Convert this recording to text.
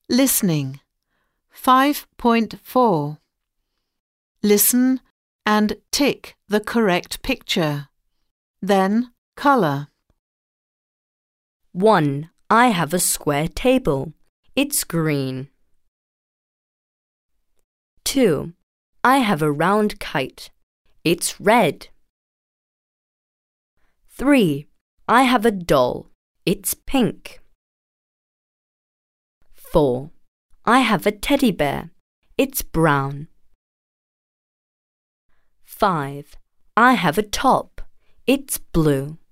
Listening. 5.4. Listen and tick the correct picture. Then colour. 1. I have a square table. It's green. 2. I have a round kite. It's red. 3. I have a doll. It's pink. 4. I have a teddy bear. It's brown. 5. I have a top. It's blue.